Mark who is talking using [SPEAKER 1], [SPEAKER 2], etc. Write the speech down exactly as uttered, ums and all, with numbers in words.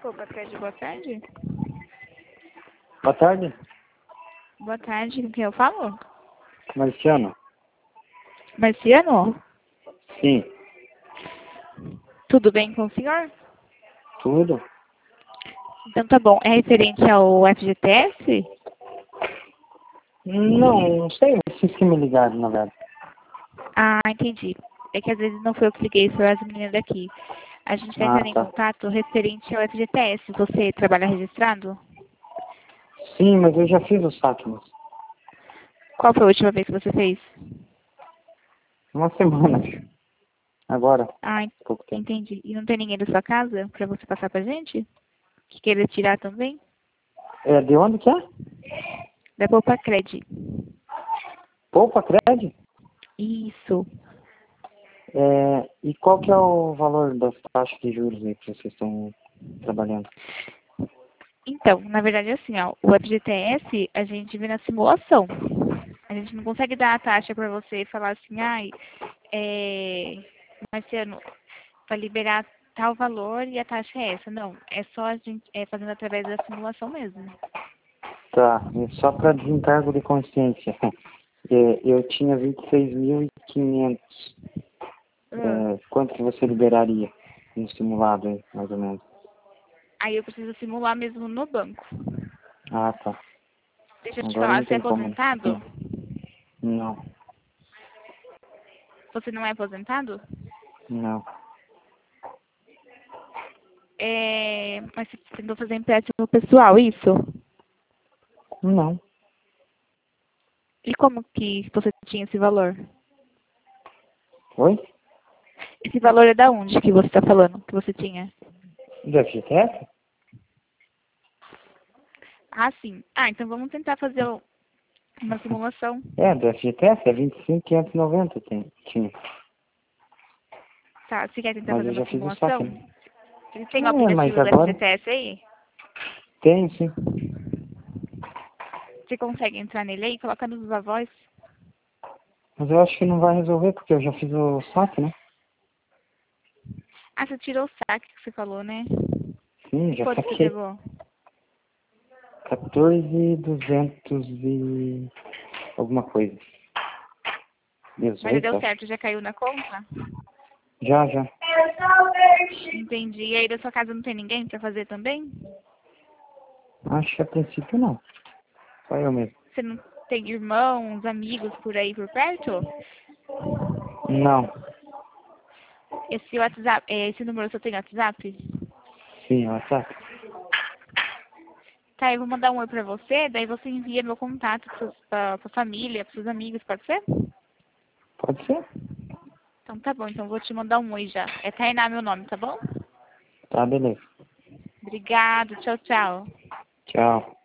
[SPEAKER 1] Opa, Fred, boa tarde.
[SPEAKER 2] Boa tarde,
[SPEAKER 1] Boa tarde, com quem eu falo?
[SPEAKER 2] Marciano.
[SPEAKER 1] Marciano?
[SPEAKER 2] Sim,
[SPEAKER 1] Tudo bem com o senhor?
[SPEAKER 2] tudo?
[SPEAKER 1] Então tá bom. É referente ao F G T S?
[SPEAKER 2] Não, não sei, vocês que me ligaram, na verdade.
[SPEAKER 1] Ah, entendi. É que às vezes não foi eu que liguei, foi as meninas daqui. A gente está
[SPEAKER 2] Ah,
[SPEAKER 1] entrando em
[SPEAKER 2] tá.
[SPEAKER 1] contato referente ao F G T S. Você trabalha registrado?
[SPEAKER 2] Sim, mas eu já fiz o saque, mas
[SPEAKER 1] Qual foi a última vez que você fez?
[SPEAKER 2] uma semana, acho. Agora,
[SPEAKER 1] Ah, en-
[SPEAKER 2] pouco tempo.
[SPEAKER 1] entendi. E não tem ninguém da sua casa para você passar pra gente? Que queira tirar também?
[SPEAKER 2] É, de onde que é?
[SPEAKER 1] Da Poupa Cred.
[SPEAKER 2] Poupa Cred?
[SPEAKER 1] Isso.
[SPEAKER 2] É, e qual que é o valor das taxas de juros aí que vocês estão trabalhando?
[SPEAKER 1] Então, na verdade, assim, ó, o F G T S a gente vê na simulação. A gente não consegue dar a taxa para você e falar assim, ai, é, Marciano, vai liberar tal valor e a taxa é essa. Não, é só a gente é, fazendo através da simulação mesmo.
[SPEAKER 2] Tá, e só para desencargo de consciência. É, eu tinha vinte e seis mil e quinhentos.
[SPEAKER 1] Hum.
[SPEAKER 2] É, quanto que você liberaria no simulado aí, mais ou menos?
[SPEAKER 1] Aí eu preciso simular mesmo no banco.
[SPEAKER 2] Ah, tá.
[SPEAKER 1] Deixa eu te
[SPEAKER 2] Agora
[SPEAKER 1] falar,
[SPEAKER 2] não
[SPEAKER 1] você é
[SPEAKER 2] tem como.
[SPEAKER 1] aposentado?
[SPEAKER 2] Sim. Não,
[SPEAKER 1] Você não é aposentado?
[SPEAKER 2] não.
[SPEAKER 1] É, mas você tentou fazer empréstimo pessoal, isso?
[SPEAKER 2] Não.
[SPEAKER 1] E como que você tinha esse valor?
[SPEAKER 2] Oi?
[SPEAKER 1] Esse valor é da onde que você está falando, que você tinha?
[SPEAKER 2] Do F G T S?
[SPEAKER 1] Ah, sim. Ah, então vamos tentar fazer o- uma simulação.
[SPEAKER 2] É, do F G T S é vinte e cinco mil quinhentos e noventa tem, tinha.
[SPEAKER 1] Tá, você quer tentar
[SPEAKER 2] Mas
[SPEAKER 1] fazer
[SPEAKER 2] eu
[SPEAKER 1] uma
[SPEAKER 2] já fiz o saque,
[SPEAKER 1] simulação?
[SPEAKER 2] né?
[SPEAKER 1] Você tem o
[SPEAKER 2] É, mas
[SPEAKER 1] aplicativo do
[SPEAKER 2] agora
[SPEAKER 1] F G T S aí?
[SPEAKER 2] tem sim.
[SPEAKER 1] Você consegue entrar nele aí? Coloca no Viva Voz.
[SPEAKER 2] Mas eu acho que não vai resolver, porque eu já fiz o saque, né?
[SPEAKER 1] Ah, você tirou o saque que você falou, né?
[SPEAKER 2] Sim, já
[SPEAKER 1] Quanto você
[SPEAKER 2] saquei.
[SPEAKER 1] pegou?
[SPEAKER 2] quatorze mil e duzentos e alguma coisa.
[SPEAKER 1] Mas já
[SPEAKER 2] dezoito,
[SPEAKER 1] deu
[SPEAKER 2] acho.
[SPEAKER 1] certo, já caiu na conta?
[SPEAKER 2] Já, já.
[SPEAKER 1] Entendi. E aí da sua casa não tem ninguém pra fazer também?
[SPEAKER 2] Acho que a princípio não. Só eu mesmo.
[SPEAKER 1] Você não tem irmãos, amigos por aí por perto?
[SPEAKER 2] Não.
[SPEAKER 1] Esse WhatsApp, é, esse número só tem WhatsApp?
[SPEAKER 2] Sim, ela tá.
[SPEAKER 1] Tá, eu vou mandar um oi pra você, daí você envia meu contato pra, pra, pra família, pros seus amigos, pode ser?
[SPEAKER 2] Pode ser?
[SPEAKER 1] Então tá bom, então eu vou te mandar um oi já. É Tainá meu nome, tá bom?
[SPEAKER 2] Tá, beleza.
[SPEAKER 1] Obrigado, tchau, tchau.
[SPEAKER 2] Tchau.